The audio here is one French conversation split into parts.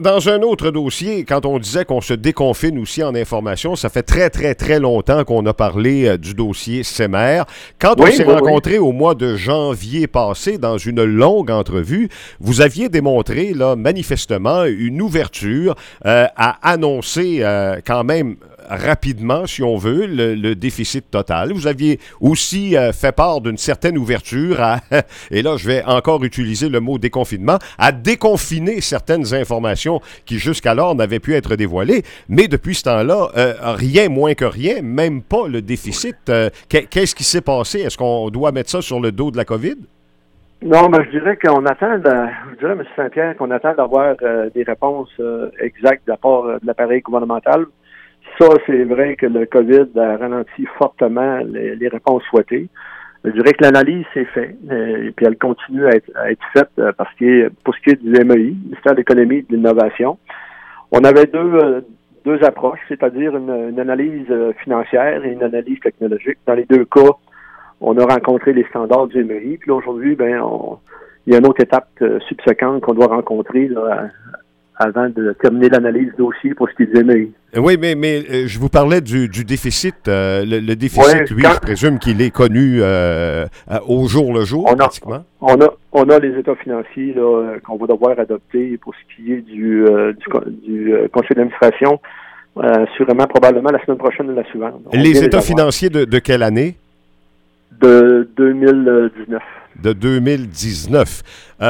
Dans un autre dossier, quand on disait qu'on se déconfine aussi en information, ça fait très, très, très longtemps qu'on a parlé du dossier SEMER. Quand on s'est rencontrés au mois de janvier passé, dans une longue entrevue, vous aviez démontré là, manifestement une ouverture à annoncer quand même rapidement, si on veut, le déficit total. Vous aviez aussi fait part d'une certaine ouverture à, et là je vais encore utiliser le mot déconfinement, à déconfiner certaines informations qui jusqu'alors n'avaient pu être dévoilées, mais depuis ce temps-là, rien moins que rien, même pas le déficit. Qu'est-ce qui s'est passé? Est-ce qu'on doit mettre ça sur le dos de la COVID? Non, je dirais qu'on attend, je dirais, M. Saint-Pierre, qu'on attend d'avoir des réponses exactes de la part de l'appareil gouvernemental. Ça, c'est vrai que le COVID a ralenti fortement les réponses souhaitées. Je dirais que l'analyse s'est faite, et puis elle continue à être faite parce que pour ce qui est du MEI, ministère de l'Économie et de l'Innovation, on avait deux approches, c'est-à-dire une analyse financière et une analyse technologique. Dans les deux cas, on a rencontré les standards du MEI. Puis là, aujourd'hui, il y a une autre étape subséquente qu'on doit rencontrer là, avant de terminer l'analyse du dossier pour ce qui est du MEI. Oui, mais je vous parlais du déficit. Le déficit, lui, je présume qu'il est connu au jour le jour, pratiquement. On a les états financiers là, qu'on va devoir adopter pour ce qui est du conseil d'administration, sûrement, probablement, la semaine prochaine ou la suivante. Les états financiers de quelle année? De 2019. De 2019.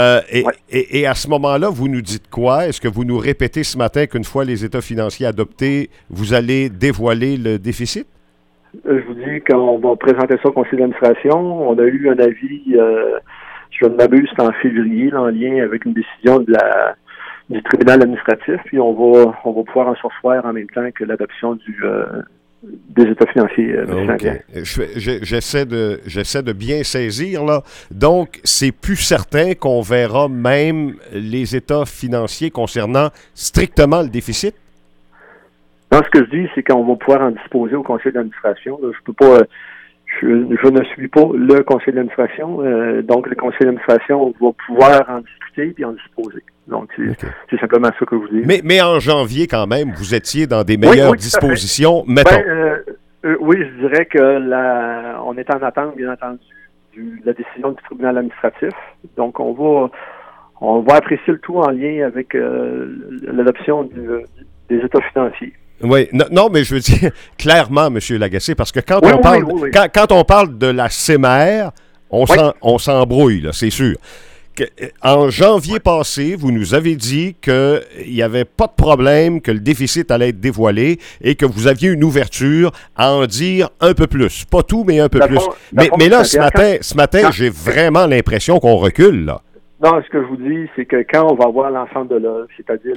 Et à ce moment-là, vous nous dites quoi? Est-ce que vous nous répétez ce matin qu'une fois les états financiers adoptés, vous allez dévoiler le déficit? Je vous dis qu'on va présenter ça au conseil d'administration. On a eu un avis, je ne m'abuse, c'était en février, là, en lien avec une décision du tribunal administratif. Puis on va pouvoir en surseoir en même temps que l'adoption des états financiers. Okay. J'essaie de bien saisir, là. Donc, c'est plus certain qu'on verra même les états financiers concernant strictement le déficit? Non, ce que je dis, c'est qu'on va pouvoir en disposer au conseil d'administration. Là, je ne suis pas le conseil d'administration. Donc, le conseil d'administration va pouvoir en discuter et en disposer. Donc, c'est simplement ça que je vous dis. Mais en janvier, quand même, vous étiez dans des meilleures dispositions, mettons. Oui, je dirais que on est en attente, bien entendu, de la décision du tribunal administratif. Donc, on va apprécier le tout en lien avec l'adoption des états financiers. Oui, non, mais je veux dire clairement, M. Lagacé, parce que quand on parle de la SEMER, on s'embrouille, là, c'est sûr. En janvier passé, vous nous avez dit qu'il n'y avait pas de problème, que le déficit allait être dévoilé et que vous aviez une ouverture à en dire un peu plus. Pas tout, mais un peu plus. Mais là, ce matin, j'ai vraiment l'impression qu'on recule, là. Non, ce que je vous dis, c'est que quand on va voir l'ensemble de l'œuvre, c'est-à-dire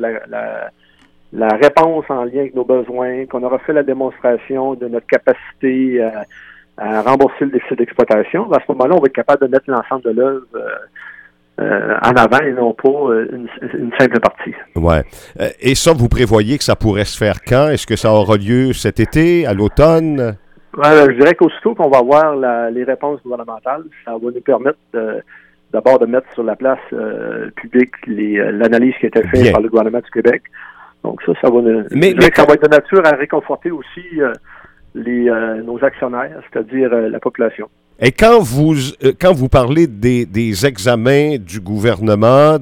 la réponse en lien avec nos besoins, qu'on aura fait la démonstration de notre capacité à rembourser le déficit d'exploitation, à ce moment-là, on va être capable de mettre l'ensemble de l'œuvre en avant et non pas une simple partie. Ouais. Et ça, vous prévoyez que ça pourrait se faire quand? Est-ce que ça aura lieu cet été, à l'automne? Je dirais qu'aussitôt qu'on va avoir les réponses gouvernementales, ça va nous permettre d'abord de mettre sur la place publique l'analyse qui a été faite par le gouvernement du Québec. Donc ça va ça va être de nature à réconforter aussi nos actionnaires, c'est-à-dire la population. Et quand vous parlez des examens du gouvernement,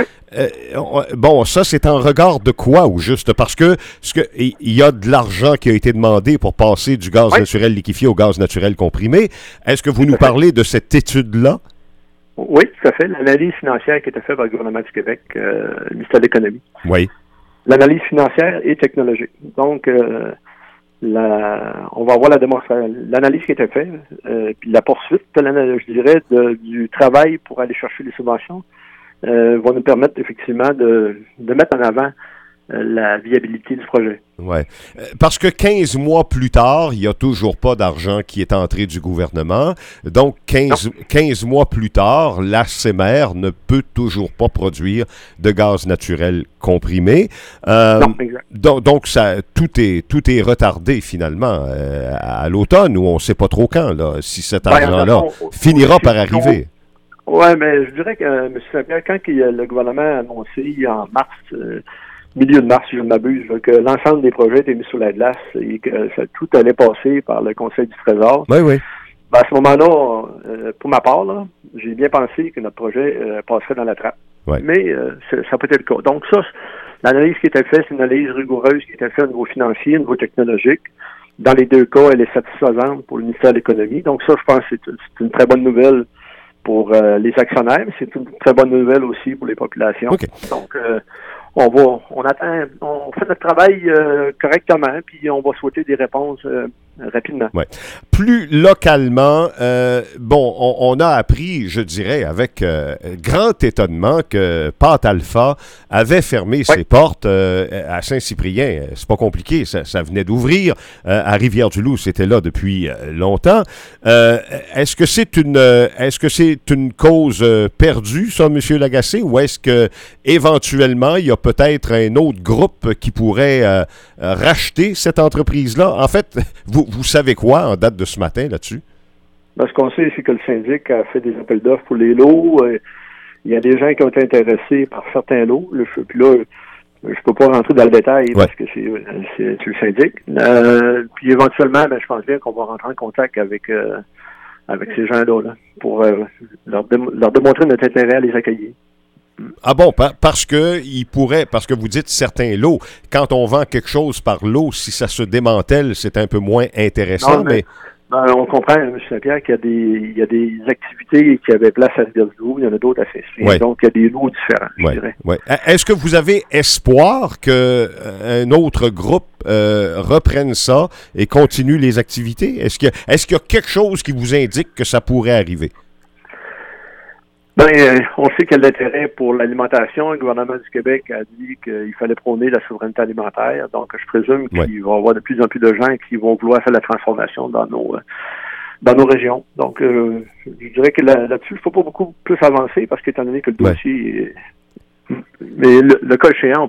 ça c'est en regard de quoi ou juste parce que il y a de l'argent qui a été demandé pour passer du gaz naturel liquéfié au gaz naturel comprimé. Est-ce que vous nous parlez de cette étude-là? Oui, tout à fait. L'analyse financière qui a été faite par le gouvernement du Québec, le ministère de l'Économie. Oui. L'analyse financière et technologique. Donc, on va avoir l'analyse qui a été faite, puis la poursuite, je dirais, du travail pour aller chercher les subventions va nous permettre effectivement de mettre en avant la viabilité du projet. Oui. Parce que 15 mois plus tard, il n'y a toujours pas d'argent qui est entré du gouvernement. Donc, 15 mois plus tard, la SEMER ne peut toujours pas produire de gaz naturel comprimé. Non, exact. Donc tout est retardé finalement à l'automne où on ne sait pas trop quand, là, si cet argent-là finira par arriver. Oui, mais je dirais que, M. Saint-Pierre, quand le gouvernement a annoncé en mars milieu de mars, si je ne m'abuse, que l'ensemble des projets étaient mis sur la glace et que tout allait passer par le Conseil du Trésor. Oui, oui. Ben, à ce moment-là, pour ma part, là, j'ai bien pensé que notre projet passerait dans la trappe. Ouais. Mais ça n'a pas été le cas. Donc ça, l'analyse qui était faite, c'est une analyse rigoureuse qui était faite au niveau financier, au niveau technologique. Dans les deux cas, elle est satisfaisante pour le ministère de l'Économie. Donc ça, je pense que c'est une très bonne nouvelle pour les actionnaires, mais c'est une très bonne nouvelle aussi pour les populations. Okay. Donc, on fait notre travail correctement, puis on va souhaiter des réponses rapidement. Ouais. Plus localement, on a appris, je dirais, avec grand étonnement que Pâte Alpha avait fermé ses portes à Saint-Cyprien. C'est pas compliqué, ça venait d'ouvrir. À Rivière-du-Loup, c'était là depuis longtemps. Est-ce que c'est une cause perdue, ça, M. Lagacé, ou est-ce que éventuellement il y a peut-être un autre groupe qui pourrait racheter cette entreprise-là? En fait, vous savez quoi en date de ce matin là-dessus? Ben, ce qu'on sait, c'est que le syndic a fait des appels d'offres pour les lots. Il y a des gens qui ont été intéressés par certains lots. Puis là, je peux pas rentrer dans le détail parce que c'est le syndic. Puis éventuellement, je pense bien qu'on va rentrer en contact avec ces gens-là là, pour leur démontrer notre intérêt à les accueillir. Ah bon, parce que vous dites certains lots. Quand on vend quelque chose par lot, si ça se démantèle, c'est un peu moins intéressant, mais on comprend, M. Saint-Pierre, qu'il y a des activités qui avaient place à Rivière-du-Loup, il y en a d'autres à Saint-Cyprien. Donc, il y a des lots différents, je dirais. Ouais. Est-ce que vous avez espoir qu'un autre groupe reprenne ça et continue les activités? Est-ce qu'il y a quelque chose qui vous indique que ça pourrait arriver? On sait qu'il y a de l'intérêt pour l'alimentation. Le gouvernement du Québec a dit qu'il fallait prôner la souveraineté alimentaire. Donc, je présume qu'il va y avoir de plus en plus de gens qui vont vouloir faire la transformation dans nos régions. Donc, je dirais que là-dessus, il ne faut pas beaucoup plus avancer parce qu'étant donné que le dossier mais le cas échéant,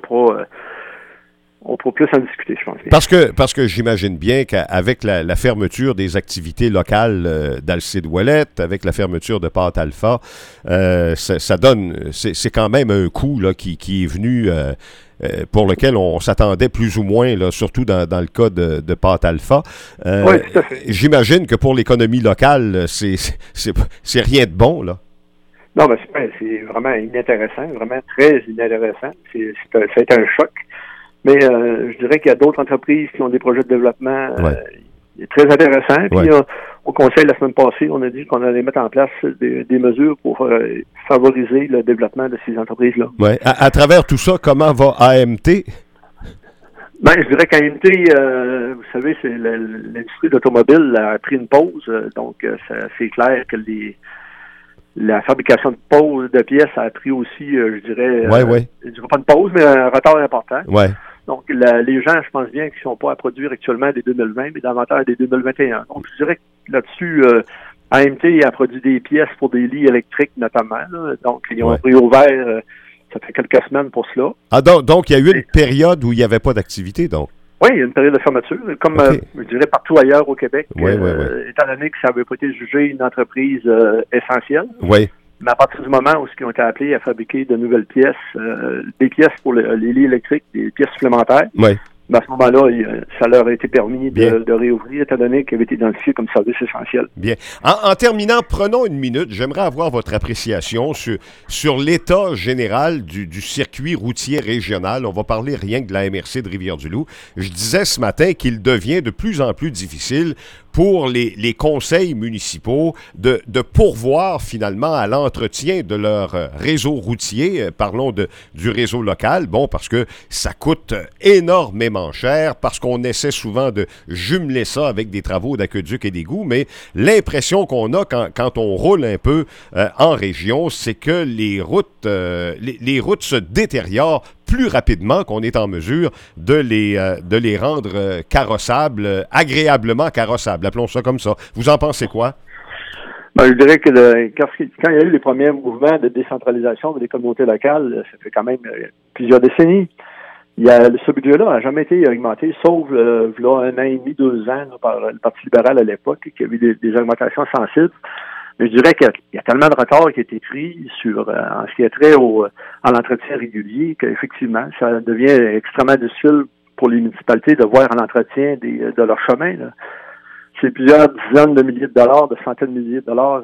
on pourra plus en discuter, je pense. Parce que j'imagine bien qu'avec la fermeture des activités locales d'Alcide Ouellette, avec la fermeture de Pâte Alpha, ça donne, c'est quand même un coup là, qui est venu pour lequel on s'attendait plus ou moins, là, surtout dans le cas de Pâte Alpha. Oui, tout à fait. J'imagine que pour l'économie locale, c'est rien de bon, là. Non, mais c'est vraiment inintéressant, vraiment très inintéressant. C'est un choc. Mais je dirais qu'il y a d'autres entreprises qui ont des projets de développement très intéressants. Puis au conseil, la semaine passée, on a dit qu'on allait mettre en place des mesures pour favoriser le développement de ces entreprises-là. Ouais. À travers tout ça, comment va AMT? Je dirais qu'AMT, vous savez, c'est l'industrie d'automobile a pris une pause. Donc, c'est clair que la fabrication de pièces a pris aussi, je dirais, je dirais pas une pause, mais un retard important. Ouais. Donc, les gens, je pense bien qu'ils ne sont pas à produire actuellement des 2020, mais davantage des 2021. Donc, je dirais que là-dessus, AMT a produit des pièces pour des lits électriques notamment. Là. Donc, ils ont réouvert, ça fait quelques semaines pour cela. Ah, donc il y a eu une période où il n'y avait pas d'activité, donc? Oui, il y a une période de fermeture, comme je dirais partout ailleurs au Québec, étant donné que ça n'avait pas été jugé une entreprise essentielle. Oui. Mais à partir du moment où ils ont été appelés à fabriquer de nouvelles pièces, des pièces pour les lits électriques, des pièces supplémentaires, à ce moment-là, ça leur a été permis de réouvrir, étant donné qu'ils avaient été identifiés comme service essentiel. Bien. En terminant, prenons une minute. J'aimerais avoir votre appréciation sur l'état général du circuit routier régional. On va parler rien que de la MRC de Rivière-du-Loup. Je disais ce matin qu'il devient de plus en plus difficile pour les conseils municipaux de pourvoir finalement à l'entretien de leur réseau routier. Parlons du réseau local. Bon, parce que ça coûte énormément cher, parce qu'on essaie souvent de jumeler ça avec des travaux d'aqueduc et d'égouts, mais l'impression qu'on a quand on roule un peu en région, c'est que les routes se détériorent plus rapidement qu'on est en mesure de les rendre carrossables, agréablement carrossables. Appelons ça comme ça. Vous en pensez quoi? Je dirais que quand il y a eu les premiers mouvements de décentralisation des communautés locales, ça fait quand même plusieurs décennies. Ce budget-là n'a jamais été augmenté, sauf là, 1 an et demi, 2 ans, là, par le Parti libéral à l'époque, qui a eu des augmentations sensibles. Mais je dirais qu'il y a tellement de retard qui a été pris en ce qui est trait à l'entretien régulier qu'effectivement, ça devient extrêmement difficile pour les municipalités de voir un entretien de leur chemin. Là. C'est plusieurs dizaines de milliers de dollars, de centaines de milliers de dollars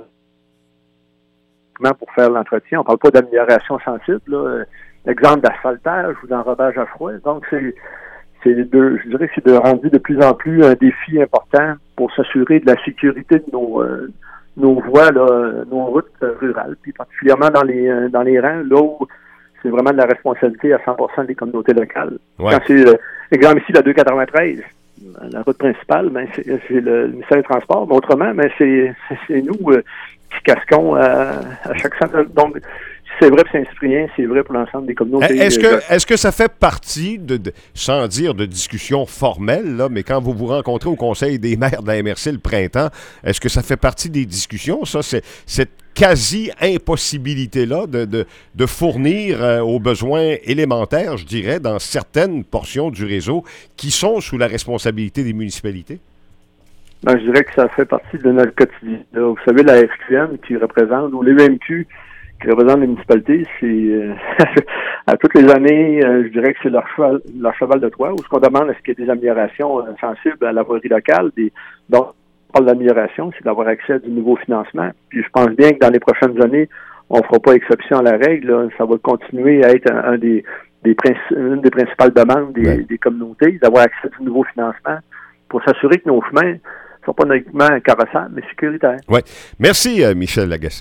pour faire l'entretien. On parle pas d'amélioration sensible, là. Exemple d'asphaltage ou d'enrobage à froid. Donc, je dirais que c'est rendu de plus en plus un défi important pour s'assurer de la sécurité de nos voies, là, nos routes rurales, puis particulièrement dans les rangs, là où c'est vraiment de la responsabilité à 100% des communautés locales. Ouais. Quand c'est, exemple ici, la 293, la route principale, ben c'est le ministère des Transports, mais autrement, ben c'est nous qui casquons à chaque centre. Donc, c'est vrai pour Saint-Cyprien, c'est vrai pour l'ensemble des communautés. Est-ce que ça fait partie, sans dire de discussion formelle, là, mais quand vous vous rencontrez au Conseil des maires de la MRC le printemps, est-ce que ça fait partie des discussions, ça, cette quasi-impossibilité-là de fournir aux besoins élémentaires, je dirais, dans certaines portions du réseau qui sont sous la responsabilité des municipalités? Ben, je dirais que ça fait partie de notre quotidien. Là, vous savez, la FQM qui représente, ou l'UMQ qui représente les municipalités, c'est à toutes les années, je dirais que c'est leur cheval de Troie, où ce qu'on demande, est-ce qu'il y a des améliorations sensibles à la voirie locale. Donc, on parle d'amélioration, c'est d'avoir accès à du nouveau financement. Puis je pense bien que dans les prochaines années, on ne fera pas exception à la règle. Là. Ça va continuer à être une des principales demandes des communautés, d'avoir accès à du nouveau financement pour s'assurer que nos chemins ne sont pas uniquement carrossables, mais sécuritaires. Oui. Merci, Michel Lagacé.